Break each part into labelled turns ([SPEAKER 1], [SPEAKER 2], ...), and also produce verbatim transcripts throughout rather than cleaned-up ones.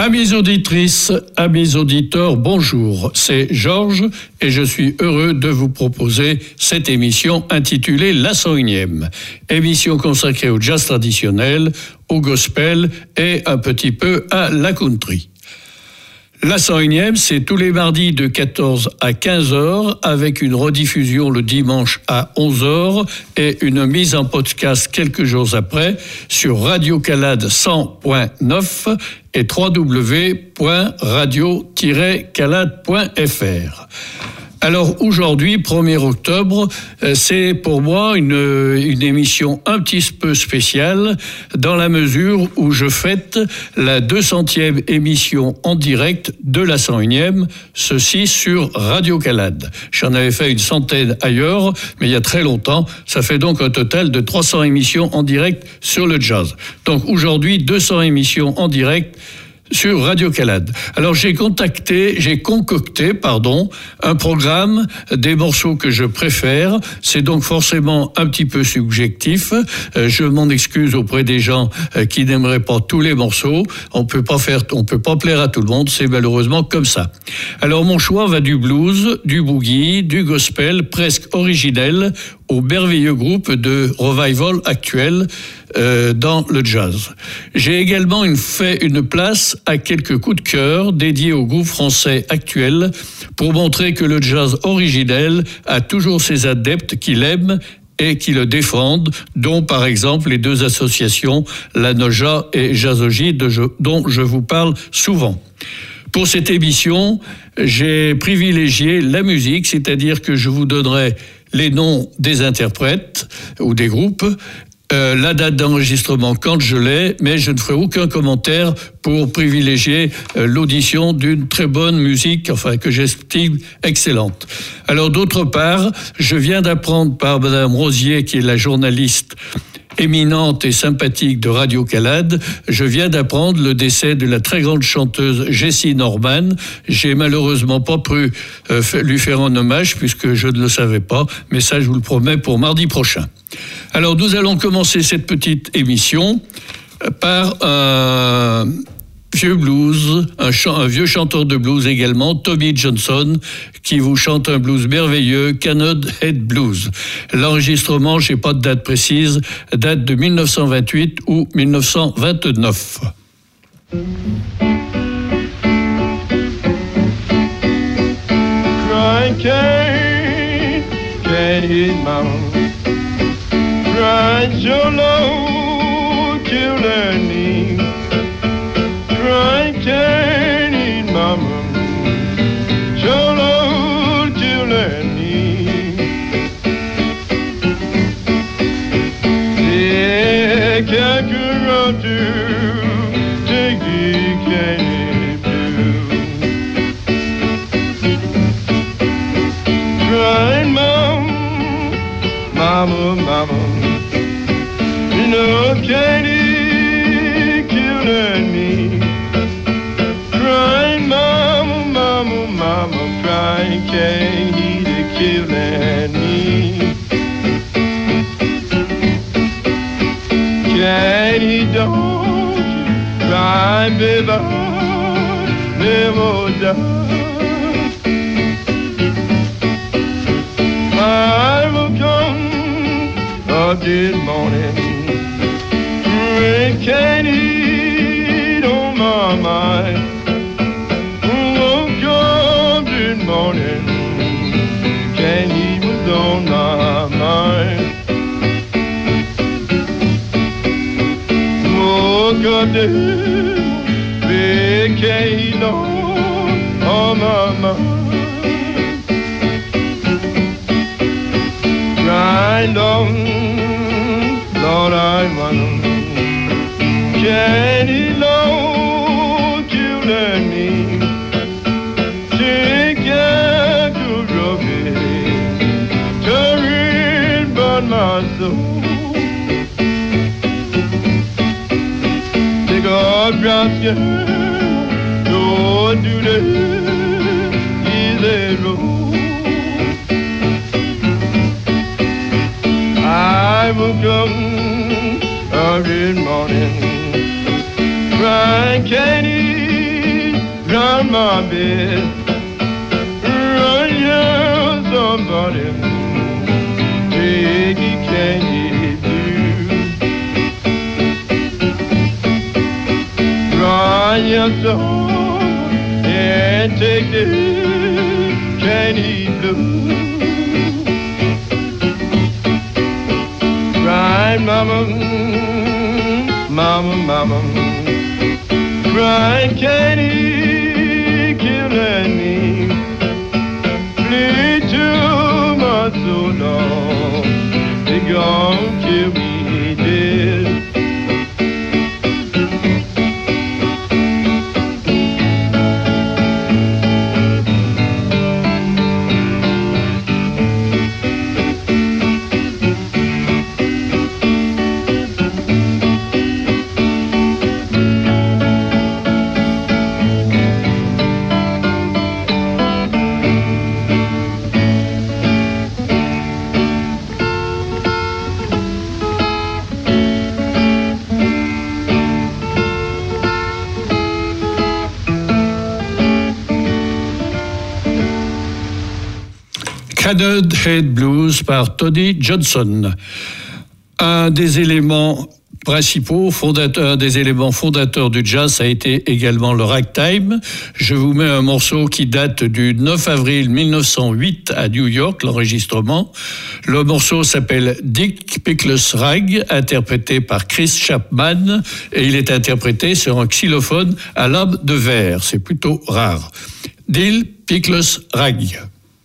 [SPEAKER 1] Amis auditrices, amis auditeurs, bonjour. C'est Georges et je suis heureux de vous proposer cette émission intitulée La cent unième. Émission consacrée au jazz traditionnel, au gospel et un petit peu à la country. La cent unième, c'est tous les mardis de quatorze à quinze heures avec une rediffusion le dimanche à onze heures et une mise en podcast quelques jours après sur Radio Calade cent point neuf et w w w point radio tiret calade point f r. Alors aujourd'hui, premier octobre, c'est pour moi une, une émission un petit peu spéciale dans la mesure où je fête la deux centième émission en direct de la cent unième, ceci sur Radio Calade. J'en avais fait une centaine ailleurs, mais il y a très longtemps. Ça fait donc un total de trois cents émissions en direct sur le jazz. Donc aujourd'hui, deux cents émissions en direct sur Radio Calade. Alors j'ai contacté, j'ai concocté, pardon, un programme des morceaux que je préfère. C'est donc forcément un petit peu subjectif. Euh, je m'en excuse auprès des gens euh, qui n'aimeraient pas tous les morceaux. On peut pas faire, on peut pas plaire à tout le monde. C'est malheureusement comme ça. Alors mon choix va du blues, du boogie, du gospel presque originel au merveilleux groupe de revival actuel euh, dans le jazz. J'ai également une, fait une place à quelques coups de cœur dédiés au groupe français actuel pour montrer que le jazz originel a toujours ses adeptes qui l'aiment et qui le défendent, dont par exemple les deux associations, la Noja et Jazzogy, dont je vous parle souvent. Pour cette émission, j'ai privilégié la musique, c'est-à-dire que je vous donnerai les noms des interprètes ou des groupes, euh, la date d'enregistrement quand je l'ai, mais je ne ferai aucun commentaire pour privilégier euh, l'audition d'une très bonne musique, enfin que j'estime excellente. Alors d'autre part, je viens d'apprendre par Madame Rosier, qui est la journaliste éminente et sympathique de Radio Calade, je viens d'apprendre le décès de la très grande chanteuse Jessie Norman. J'ai malheureusement pas pu euh, lui faire un hommage puisque je ne le savais pas, mais ça je vous le promets pour mardi prochain. Alors nous allons commencer cette petite émission par un vieux blues, un, chant, un vieux chanteur de blues également, Tommy Johnson, qui vous chante un blues merveilleux, Cannon Head Blues. L'enregistrement, je n'ai pas de date précise, date de dix-neuf cent vingt-huit ou dix-neuf cent vingt-neuf.
[SPEAKER 2] Crying can't, can't hit mama. Crying so low, till their knees. Crying can't eat mama, so low till their knees. Yeah, can't to take the candy blue. Crying mama, mama, mama, you know candy kill their knees. Mama crying, can't eat a kill and me. Can't eat, don't you cry, baby, never die. I will come up this morning, and can't eat on my mind. Morning, can't eat what's on my mind. Woke up the big cane on, on my mind. Grind on, Lord, I want can't eat low till their knees. My soul, take a drop, yeah, don't do the easy road. I will come every morning, crying, can't eat my bed. Run here, somebody, take it candy blue. Run your soul and take the candy blue. Cry, mama, mama, mama, cry, candy killing me. Play too much so long, they gon' kill me dead.
[SPEAKER 1] Canard Head Blues par Tony Johnson. Un des éléments principaux, fondateurs, un des éléments fondateurs du jazz a été également le ragtime. Je vous mets un morceau qui date du neuf avril mille neuf cent huit à New York, l'enregistrement. Le morceau s'appelle Dick Pickles Rag, interprété par Chris Chapman, et il est interprété sur un xylophone à lame de verre. C'est plutôt rare. Dick Pickles Rag.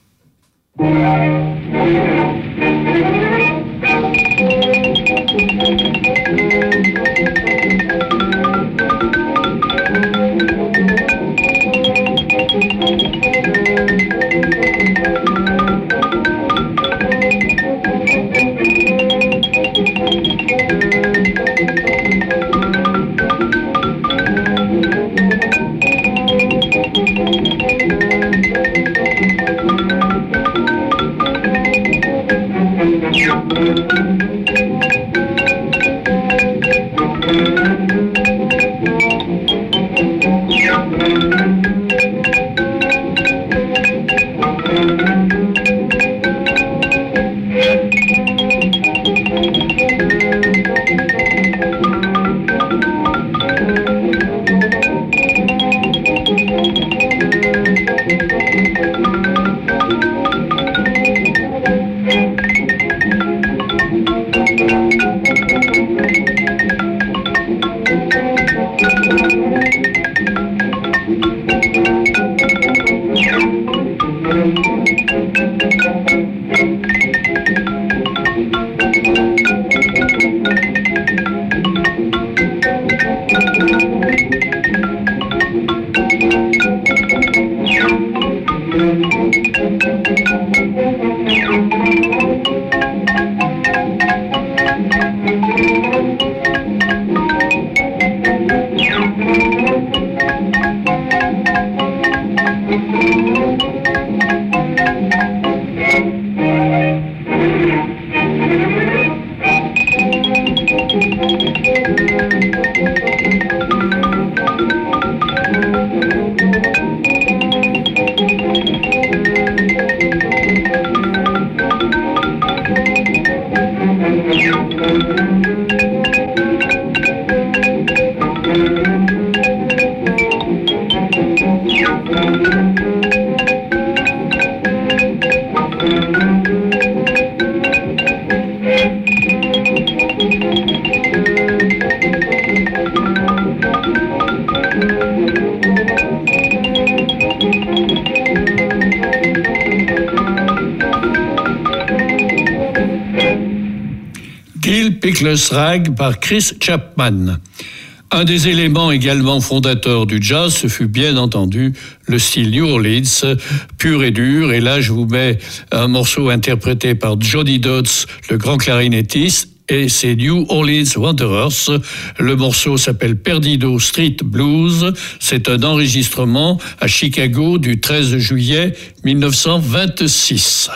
[SPEAKER 1] Dick Pickles Rag par Chris Chapman. Un des éléments également fondateurs du jazz, ce fut bien entendu le style New Orleans, pur et dur. Et là, je vous mets un morceau interprété par Johnny Dodds, le grand clarinettiste, et c'est New Orleans Wanderers. Le morceau s'appelle Perdido Street Blues. C'est un enregistrement à Chicago du treize juillet mille neuf cent vingt-six.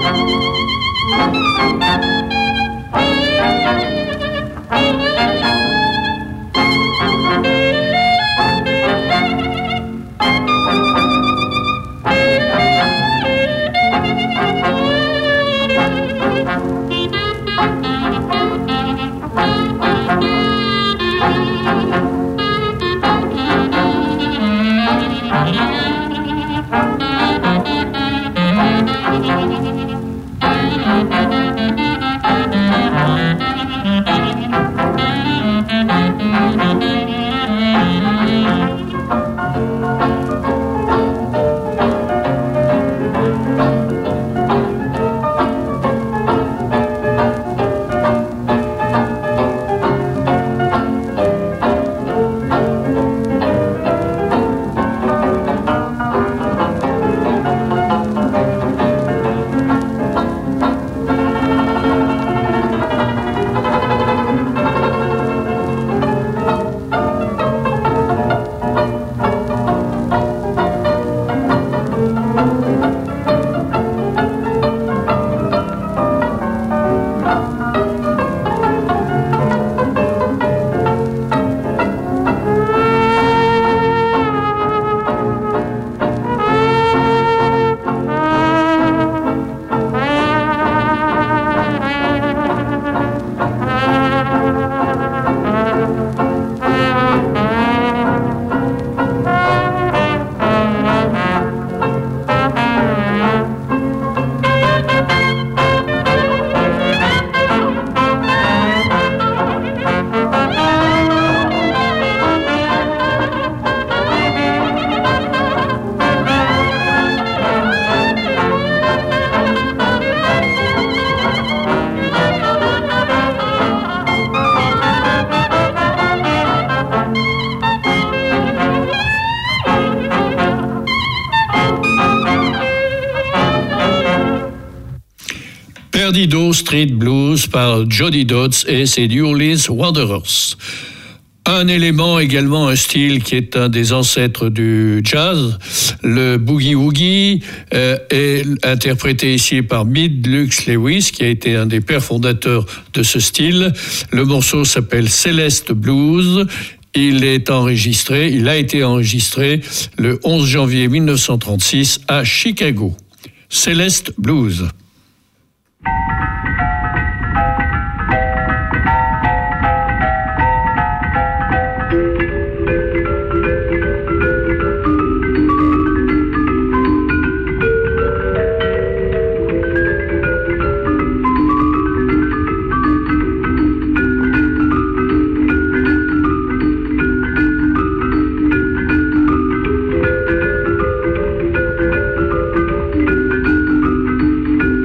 [SPEAKER 1] Perdido Street Blues par Jody Dodds et ses New Orleans Wanderers. Un élément également, un style qui est un des ancêtres du jazz, le boogie-woogie, euh, est interprété ici par Mid Lux Lewis, qui a été un des pères fondateurs de ce style. Le morceau s'appelle Celeste Blues. Il est enregistré, il a été enregistré le onze janvier mille neuf cent trente-six à Chicago. Celeste Blues.
[SPEAKER 3] Thank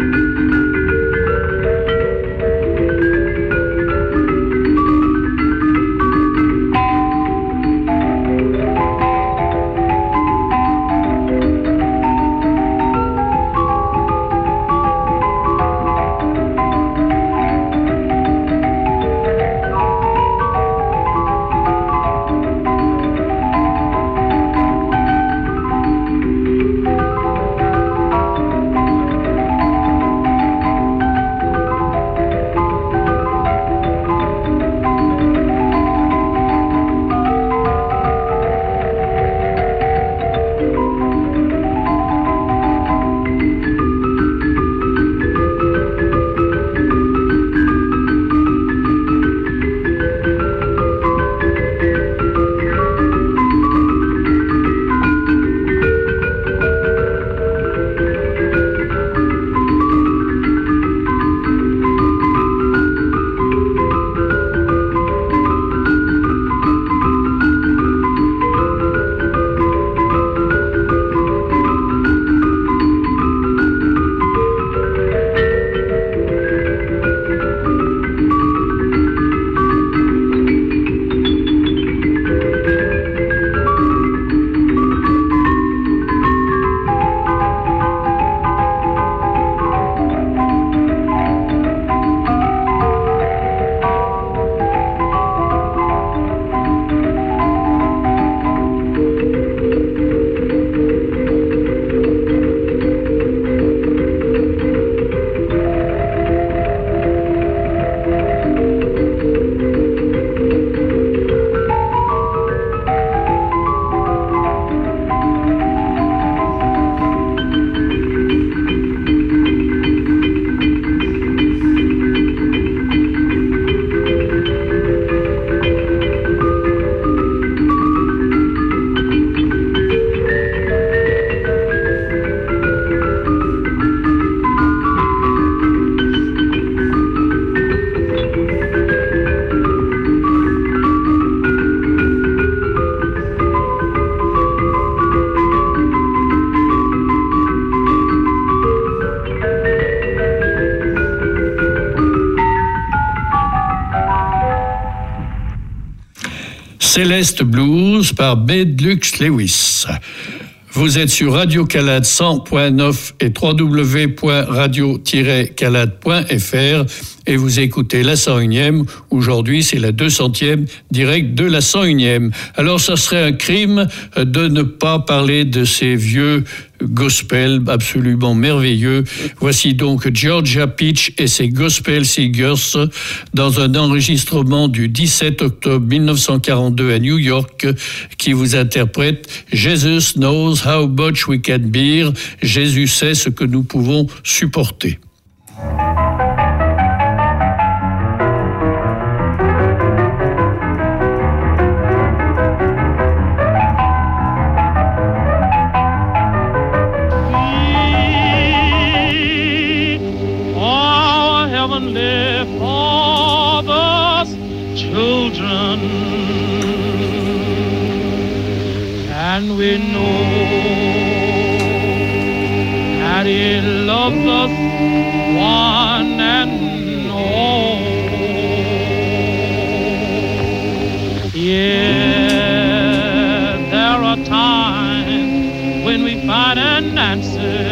[SPEAKER 1] Celeste Blues par Bedlux Lewis. Vous êtes sur Radio Calade cent point neuf et w w w point radio tiret calade point f r et vous écoutez la cent unième. Aujourd'hui, c'est la deux centième direct de la cent unième. Alors, ça serait un crime de ne pas parler de ces vieux gospel absolument merveilleux. Voici donc Georgia Peach et ses Gospel Singers dans un enregistrement du dix-sept octobre mille neuf cent quarante-deux à New York qui vous interprète Jesus knows how much we can bear. Jésus sait ce que nous pouvons supporter.
[SPEAKER 2] And we know that He loves us one and all. Yeah, there are times when we find an answer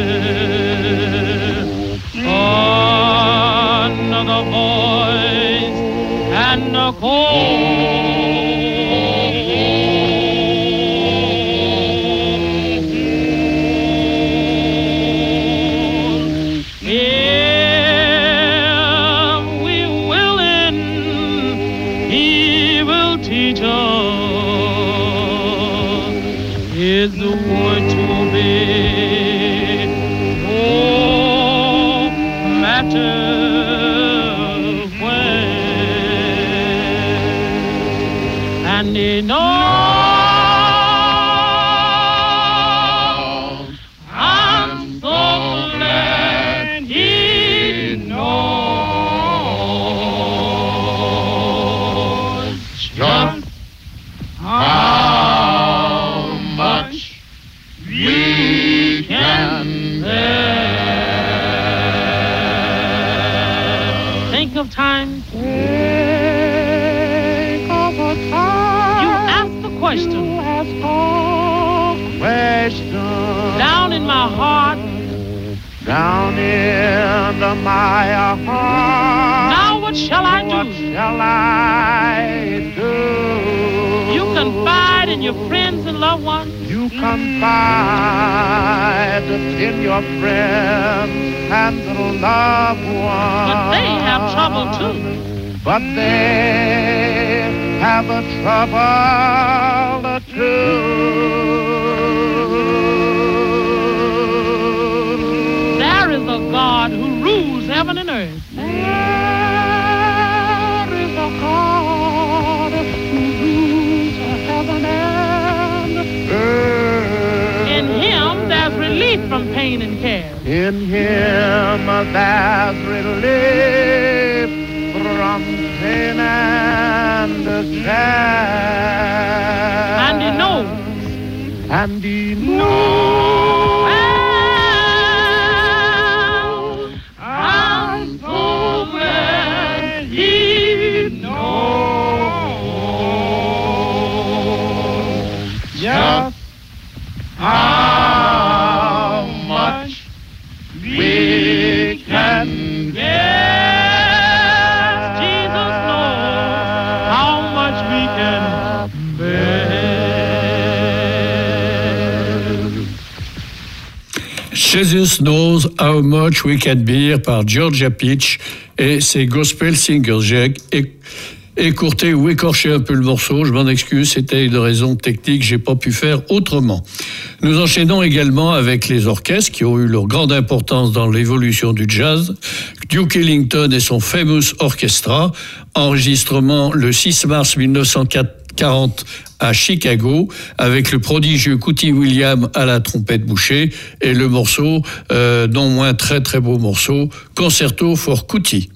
[SPEAKER 2] under the voice and the call. Is the word to be no matter when, and he knows. I'm so glad he knows just how much we can bear. Think of time. Think of a time. You ask the question. You ask a question. Down in my heart. Down in the my heart. Now what shall I do? What shall I do? You confide in your friends and loved ones. You confide in your friends and loved ones. But they have trouble too. But they have a trouble too. There is a God who rules heaven and earth. There is a God who rules heaven and earth. In Him there's relief from pain and care. In Him there's relief from pain and care. And He knows. And He knows. Well, I'm so glad He knows just how much we can bear. Jesus knows how much we can bear.
[SPEAKER 1] Jesus knows how much we can bear par Georgia Peach et ses Gospel Singers. J'ai écourté ou écorché un peu le morceau, je m'en excuse, c'était une raison technique, j'ai pas pu faire autrement. Nous enchaînons également avec les orchestres qui ont eu leur grande importance dans l'évolution du jazz. Duke Ellington et son Famous Orchestra, enregistrement le six mars mille neuf cent quarante à Chicago, avec le prodigieux Cootie Williams à la trompette bouchée et le morceau, euh, non moins très très beau morceau, Concerto for Cootie.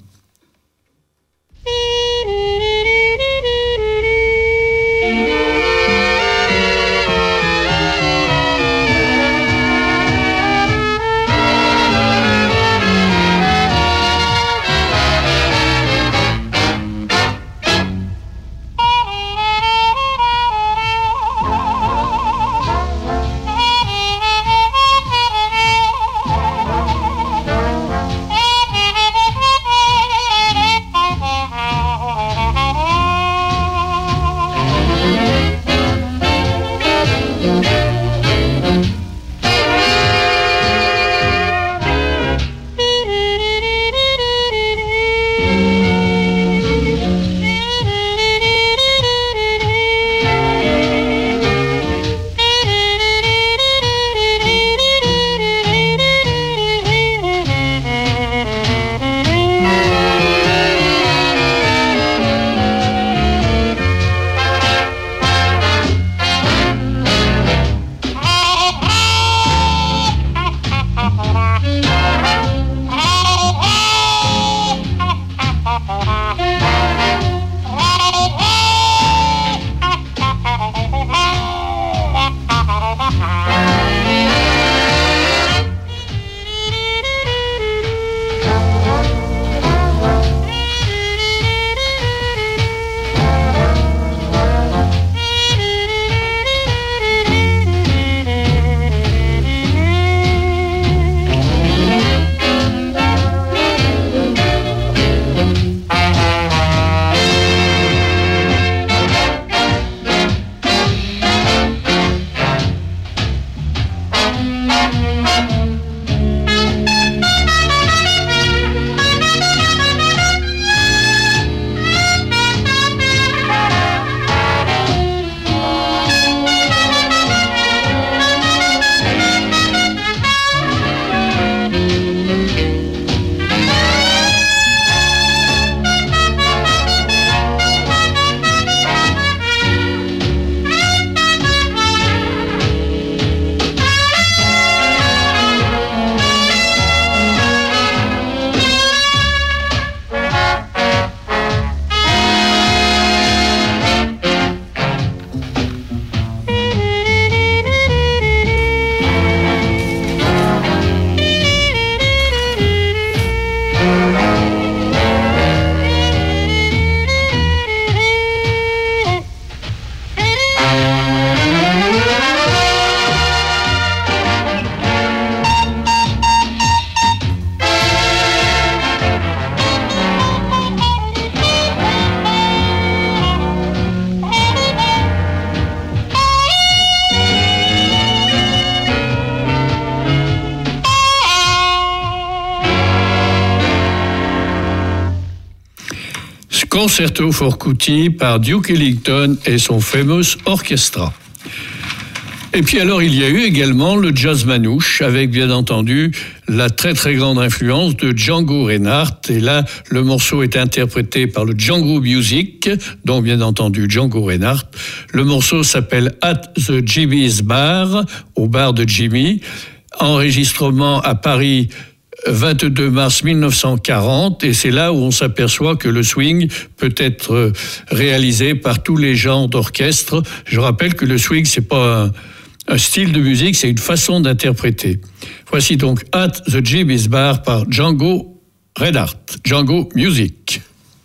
[SPEAKER 1] Concerto for Cutie par Duke Ellington et son Famous Orchestra. Et puis alors, il y a eu également le jazz manouche, avec bien entendu la très très grande influence de Django Reinhardt. Et là, le morceau est interprété par le Django Music, dont bien entendu Django Reinhardt. Le morceau s'appelle At the Jimmy's Bar, au bar de Jimmy. Enregistrement à Paris, vingt-deux mars mille neuf cent quarante, et c'est là où on s'aperçoit que le swing peut être réalisé par tous les genres d'orchestre. Je rappelle que le swing, c'est pas un Un style de musique, c'est une façon d'interpréter. Voici donc At the Jimmy's Bar par Django Reinhardt, Django Music.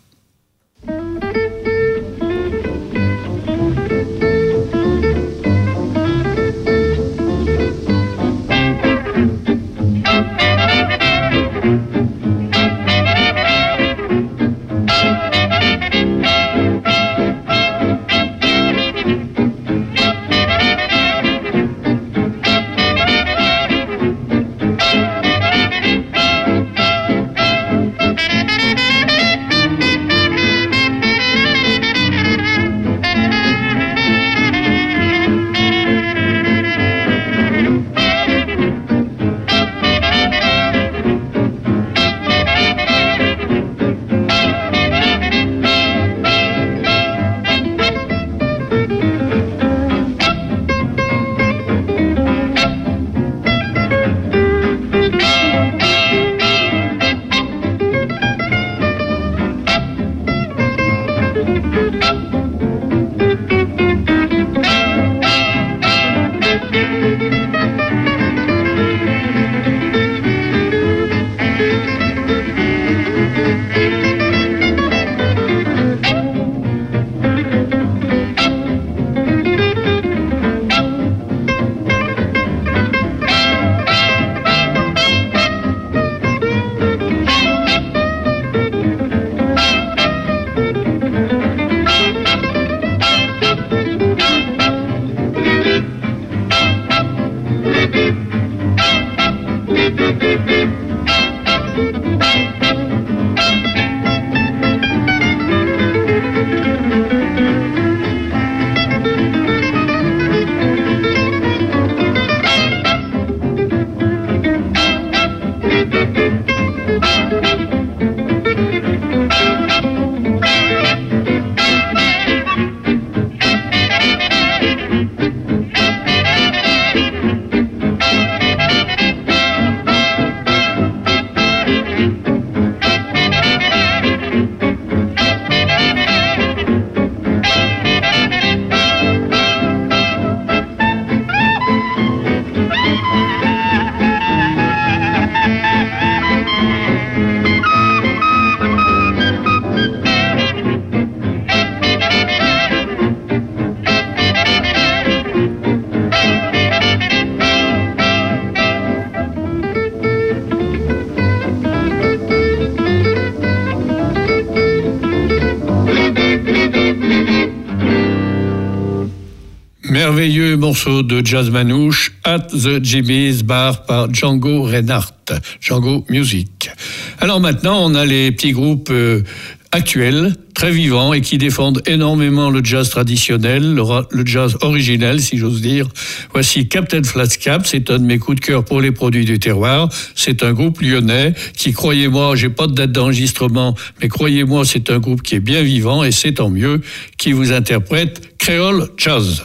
[SPEAKER 1] Merveilleux morceau de jazz manouche, At the Jimmy's Bar par Django Reinhardt, Django Music. Alors maintenant, on a les petits groupes euh, actuels, très vivants et qui défendent énormément le jazz traditionnel, le, le jazz originel, si j'ose dire. Voici Captain Flatcap, c'est un de mes coups de cœur pour les produits du terroir. C'est un groupe lyonnais qui, croyez-moi, j'ai pas de date d'enregistrement, mais croyez-moi, c'est un groupe qui est bien vivant et c'est tant mieux, qui vous interprète Creole Jazz.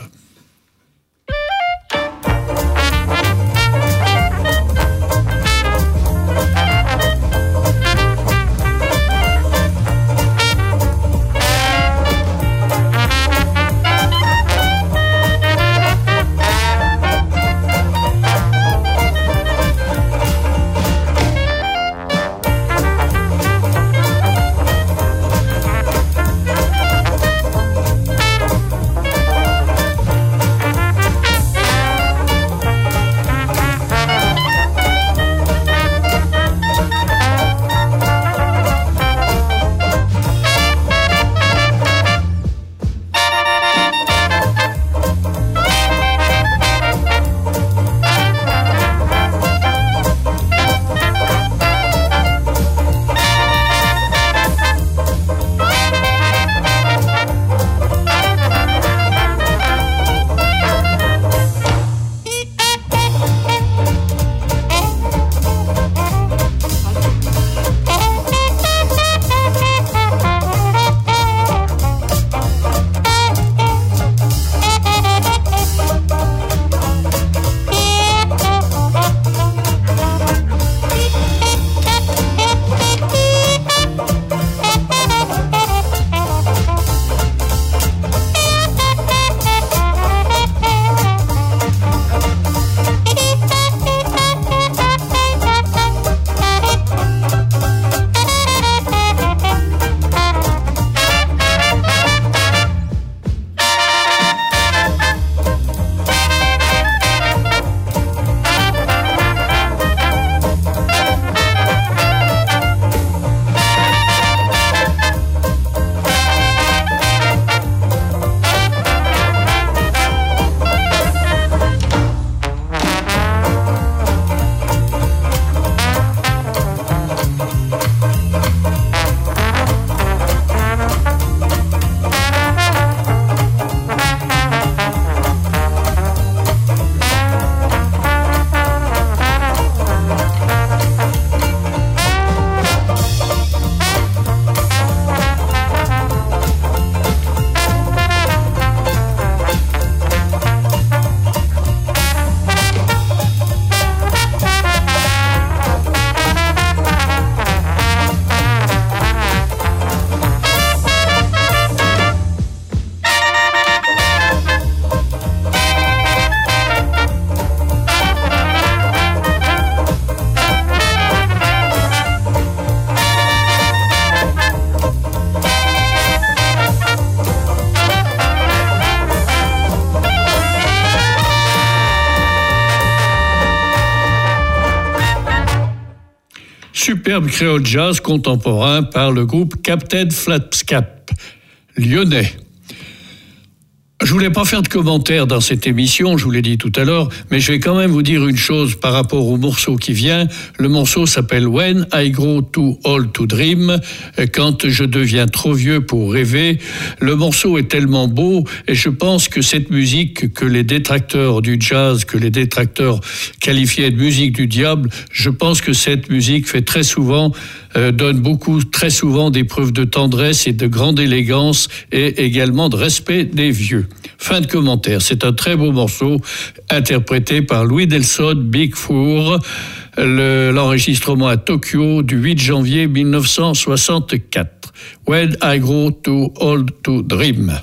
[SPEAKER 1] superbe créole jazz contemporain par le groupe Captain Flatcap, lyonnais. Je voulais pas faire de commentaires dans cette émission, je vous l'ai dit tout à l'heure, mais je vais quand même vous dire une chose par rapport au morceau qui vient. Le morceau s'appelle When I Grow Too Old to Dream, quand je deviens trop vieux pour rêver. Le morceau est tellement beau et je pense que cette musique que les détracteurs du jazz, que les détracteurs qualifiaient de musique du diable, je pense que cette musique fait très souvent, euh, donne beaucoup, très souvent des preuves de tendresse et de grande élégance et également de respect des vieux. Fin de commentaire. C'est un très beau morceau interprété par Louis Delson, Big Four, le, l'enregistrement à Tokyo du huit janvier mille neuf cent soixante-quatre. When I Grow Too Old to Dream.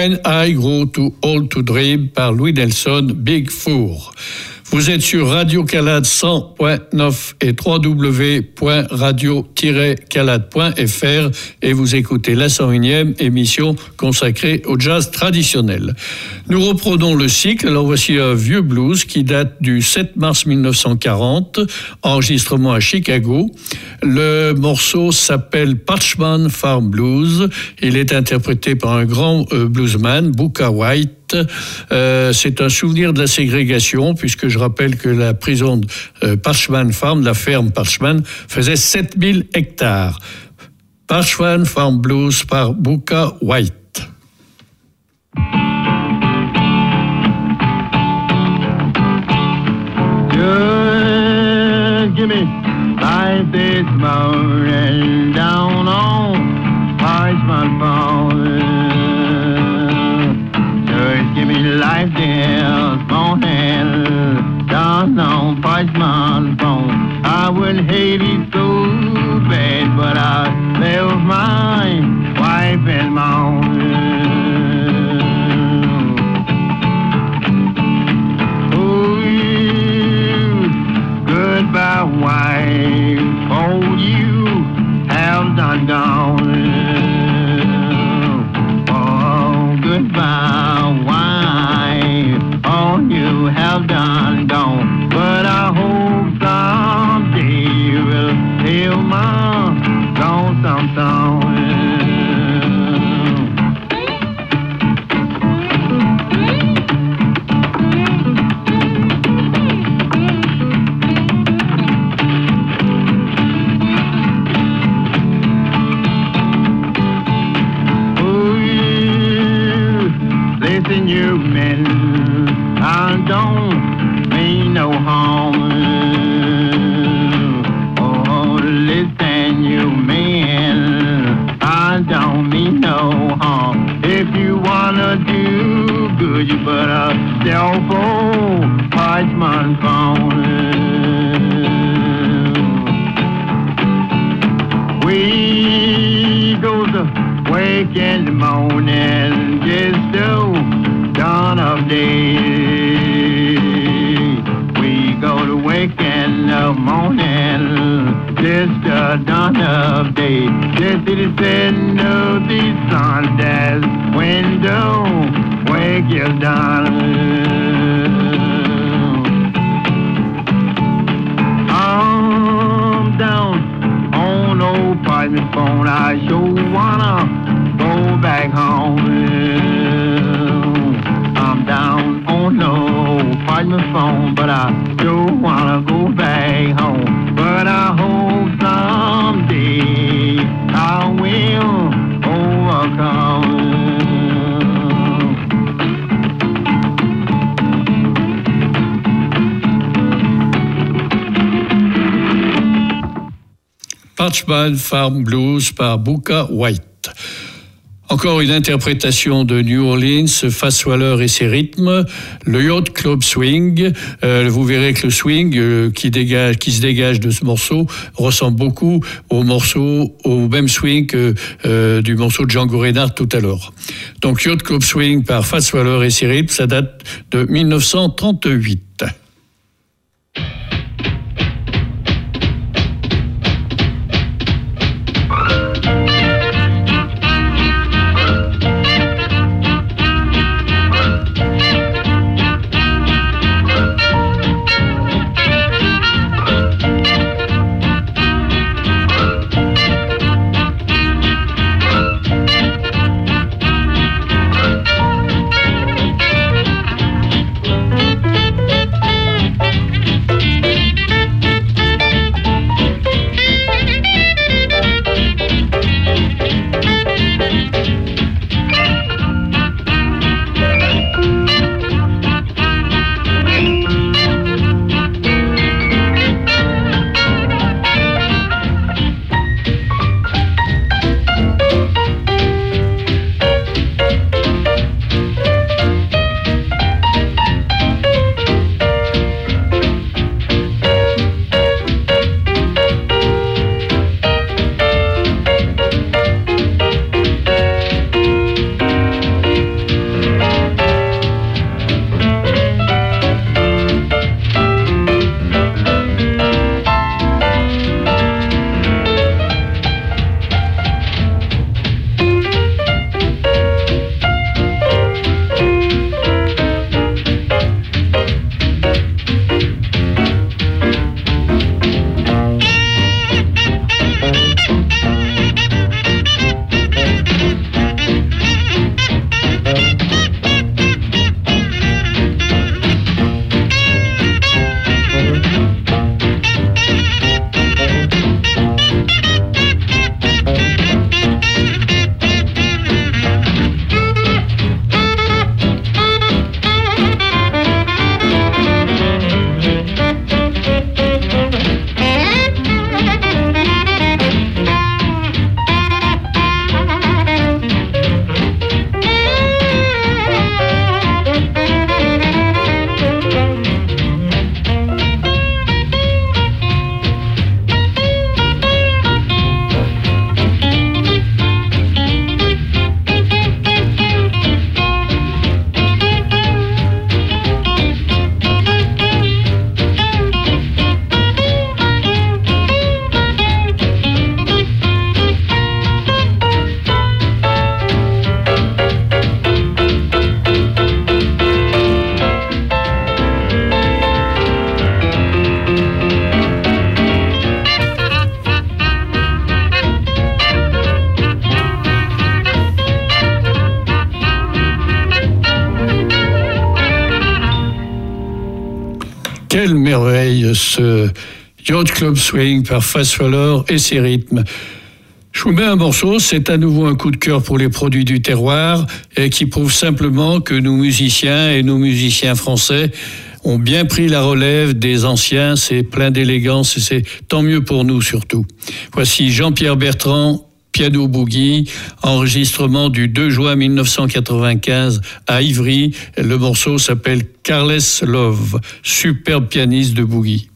[SPEAKER 1] When I Grow Too Old to Dream par Louis Nelson, Big Four. Vous êtes sur Radio-Canada cent point neuf et w w w point radio tiret canada point f r et vous écoutez la cent unième émission consacrée au jazz traditionnel. Nous reprenons le cycle. Alors voici un vieux blues qui date du sept mars mille neuf cent quarante, enregistrement à Chicago. Le morceau s'appelle Parchman Farm Blues. Il est interprété par un grand euh, bluesman, Booker White. Euh, c'est un souvenir de la ségrégation, puisque je rappelle que la prison de euh, Parchman Farm, la ferme Parchman, faisait sept mille hectares. Parchman Farm Blues par Booker White.
[SPEAKER 3] Just give me life this morning down on Parchman Farm. Give me life this morning down on Parchman Farm. I would hate it so bad, but I left my wife and mom. Oh, you goodbye, wife. Oh, you have done gone. Oh, goodbye, wife. All you have done gone, but I hope someday you will tell my lonesome song. Oh, you listen, you men. I don't mean no harm. Oh, listen, you men. I don't mean no harm. If you wanna do good, you better sell for Parchman Farm. We go to work in the morning, just do dawn of day. We go to work in the morning, just the dawn of day. Just see the setting of the sun, that's window, wake you down. I'm down on old Parchman Farm. I sure wanna go back home. I'm down on no Parchman Farm, but I don't wanna go back home. But I hope someday I will overcome.
[SPEAKER 1] Parchman Farm Blues par Booker White. Encore une interprétation de New Orleans, Fats Waller et ses rythmes, le Yacht Club Swing. Euh, vous verrez que le swing euh, qui, dégage, qui se dégage de ce morceau ressemble beaucoup au morceau, au même swing que euh, du morceau de Django Reinhardt tout à l'heure. Donc Yacht Club Swing par Fats Waller et ses rythmes, ça date de mille neuf cent trente-huit.
[SPEAKER 3] Thank you.
[SPEAKER 1] belle merveille, ce Yacht Club Swing par Fats Waller et ses rythmes. Je vous mets un morceau, c'est à nouveau un coup de cœur pour les produits du terroir et qui prouve simplement que nos musiciens et nos musiciens français ont bien pris la relève des anciens. C'est plein d'élégance et c'est tant mieux pour nous surtout. Voici Jean-Pierre Bertrand, Piano Boogie, enregistrement du deux juin mille neuf cent quatre-vingt-quinze à Ivry. Le morceau s'appelle Careless Love, superbe pianiste de boogie.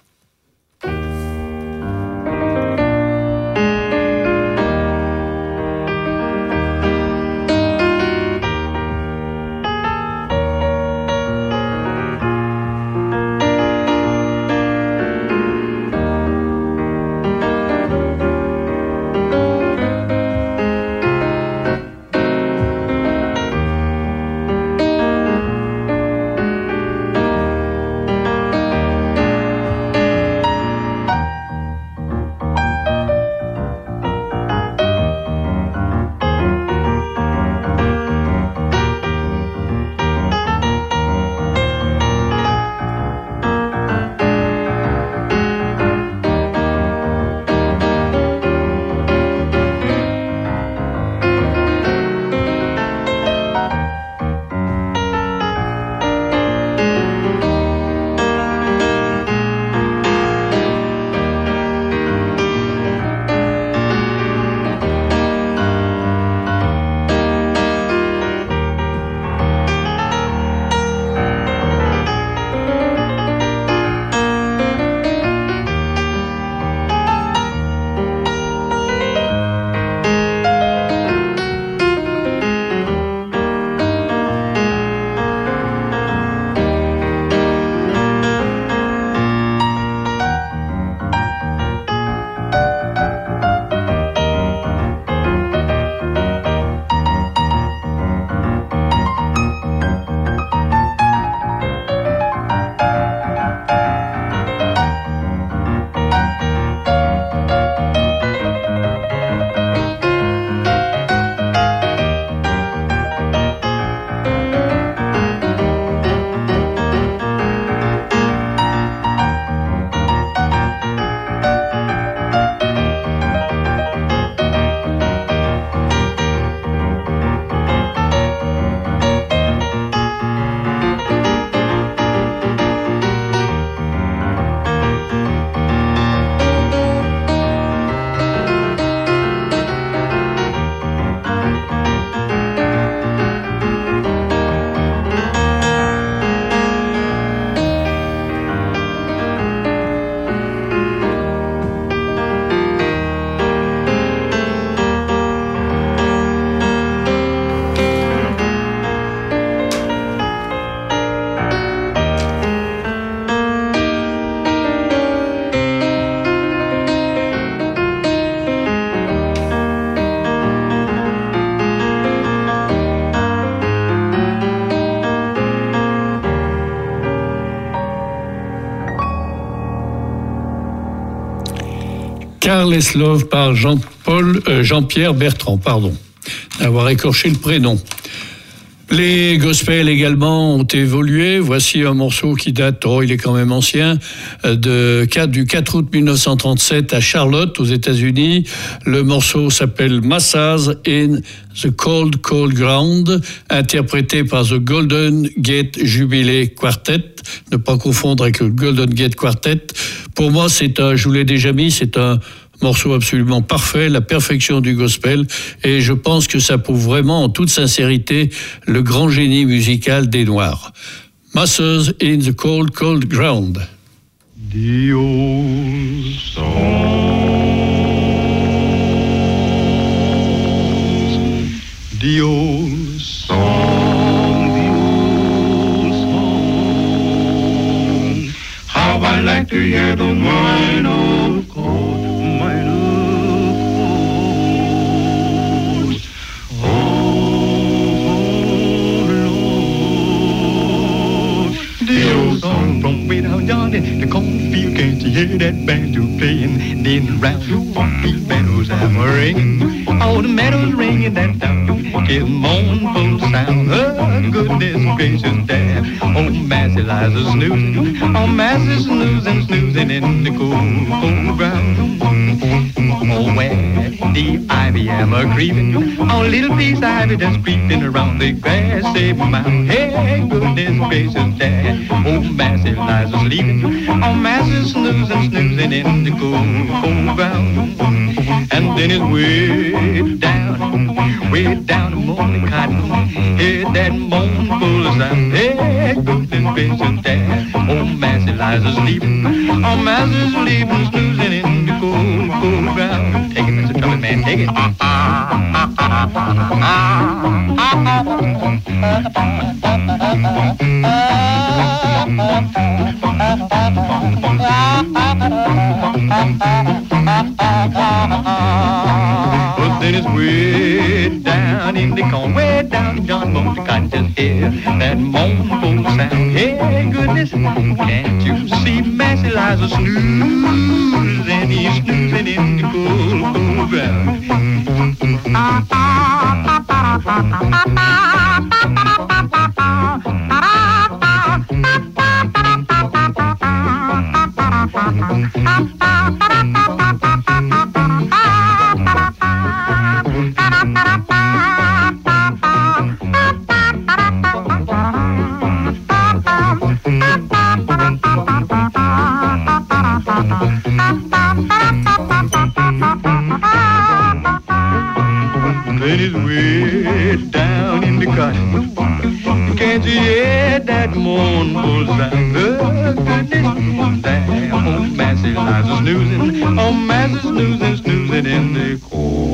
[SPEAKER 1] Careless Love par Jean-Paul, euh, Jean-Pierre Bertrand, pardon, d'avoir écorché le prénom. Les gospels également ont évolué. Voici un morceau qui date, oh, il est quand même ancien, de, du quatre août mille neuf cent trente-sept à Charlotte, aux États-Unis. Le morceau s'appelle Massage in the Cold, Cold Ground, interprété par The Golden Gate Jubilee Quartet. Ne pas confondre avec le Golden Gate Quartet. Pour moi, c'est un, je vous l'ai déjà mis, c'est un morceau absolument parfait, la perfection du gospel, et je pense que ça prouve vraiment en toute sincérité le grand génie musical des Noirs. Masters in the Cold, Cold Ground.
[SPEAKER 3] The old song, the old song, the old song. How I like to hear the mine of gold. From way down yonder, the cornfield, can't you hear
[SPEAKER 4] hear that banjo playing, then round the funky meadows I'm ringing. Oh, the meadows ringing that down, give mournful sound. Oh, goodness gracious, there. Oh, Massey lies a snoozing. Oh, Massey snoozing, snoozing in the cool, cool ground. Oh, where the ivy am a creeping. Oh, little piece of ivy that's creeping around the grassy mound. Hey, goodness gracious, there. Oh, Massey lies asleeping. Oh, Massey snoozing, snoozing in the cool, cool ground. And then it's way down, way down the morning cotton. Hear that mournful sound. Hey, goodness gracious, there. Oh, Massey lies asleep. Oh, Massey sleeping, snoozing in the cool, cool ground. Take it, Mister Trumpet Man, take it. But then it's way down in the corn, way down John Bones, the cotton just hear that mournful sound. Hey, goodness, can't you see Massey lies a snoozing, he's snoozing in the cool, cool ground. Then it's way down in the cotton. Can't you hear that mournful sound? Oh, goodness, damn, oh, Massey lies a snoozing. Oh, Massey snoozing, snoozing in the cold.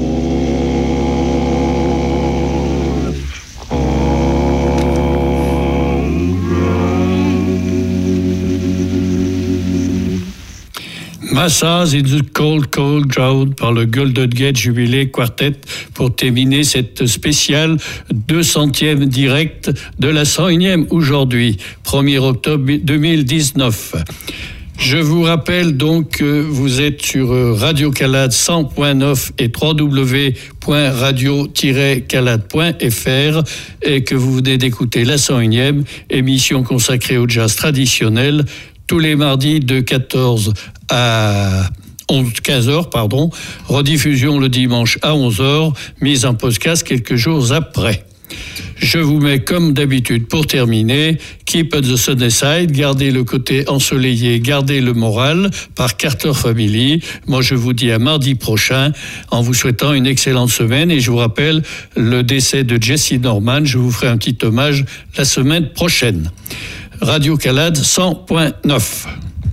[SPEAKER 1] Massas in the Cold Cold Drought par le Golden Gate Jubilee Quartet pour terminer cette spéciale deux centième direct de la cent unième aujourd'hui, premier octobre deux mille dix-neuf. Je vous rappelle donc que vous êtes sur Radio Calade cent point neuf et w w w point radio tiret calade point f r et que vous venez d'écouter la cent unième émission consacrée au jazz traditionnel tous les mardis de quatorze à quinze heures, pardon, rediffusion le dimanche à onze heures, mise en podcast quelques jours après. Je vous mets comme d'habitude pour terminer Keep at the Sunny Side, gardez le côté ensoleillé, gardez le moral par Carter Family. Moi je vous dis à mardi prochain en vous souhaitant une excellente semaine et je vous rappelle le décès de Jesse Norman, je vous ferai un petit hommage la semaine prochaine. Radio Calade cent point neuf.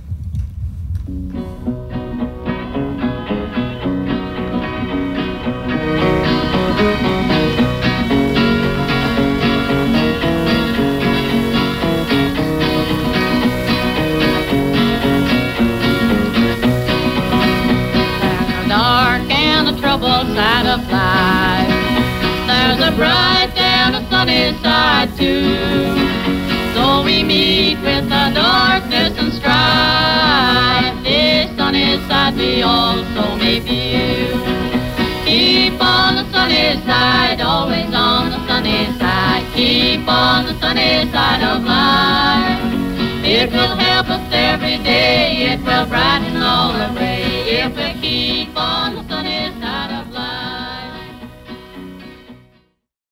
[SPEAKER 5] Side of life, there's a bright and a sunny side too. So we meet with the darkness and strife. This sunny side we also may view. Keep on the sunny side, always on the sunny side. Keep on the sunny side of life. It will help us every day. It will brighten